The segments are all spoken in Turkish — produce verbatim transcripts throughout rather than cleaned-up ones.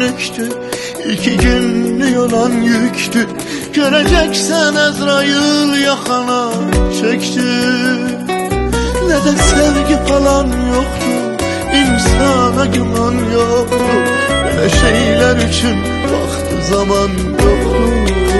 günlüktü, iki günlük olan yüktü. Göreceksen Azrail yakana çekti. Ne de sevgi falan yoktu, insana güman yoktu. Böyle şeyler için vakti zaman yoktu.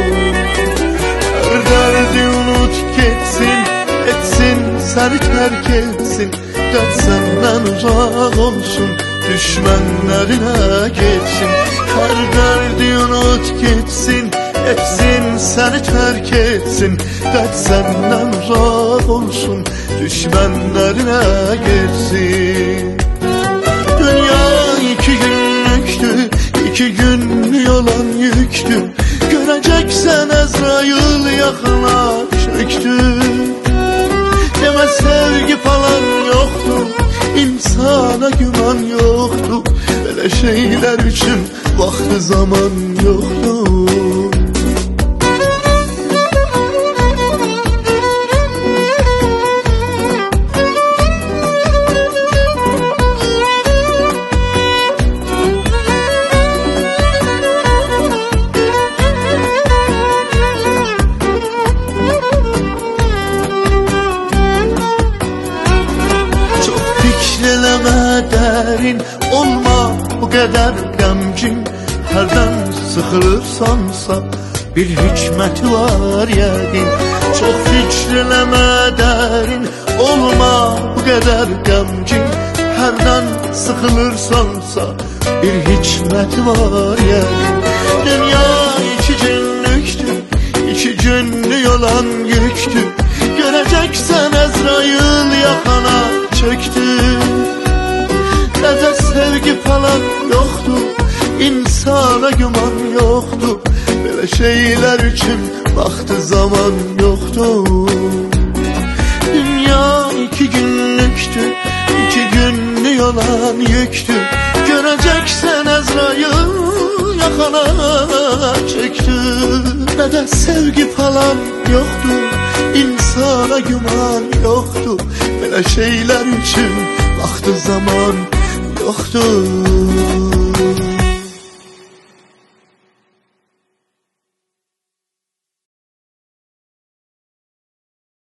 Her derdi unut geçsin, etsin seni terk etsin. Dert senden uzak olsun, düşmanlarına geçsin. Her derdi unut geçsin, etsin seni terk etsin. Dert senden uzak olsun, düşmanlarına geçsin. Dünya iki günlüktü, iki günlük olan yüktü. Göreceksen Azrail yakına çöktü. Deme sevgi falan yoktu, insana güman yoktu. Böyle şeyler için vakti zaman yoktu. Fikreleme derin, olma bu kadar gamcin. Herden sıkılırsansa bir hikmeti var yəqin. Çok fikreleme derin, olma bu kadar gamcin. Herden sıkılırsansa bir hikmeti var yəqin. Dünya iki günlüktü, iki günlük olan yüktü. Göreceksen Azrail yakana çöktü. Ne de sevgi falan yoktu, insana güman yoktu. Böyle şeyler için vakti zaman yoktu. Dünya iki günlüktü, iki günlük olan yüktü. Göreceksen Azrail yakana çöktü. Ne de sevgi falan yoktu, insana güman yoktu. Böyle şeyler için vakti zaman yoktu.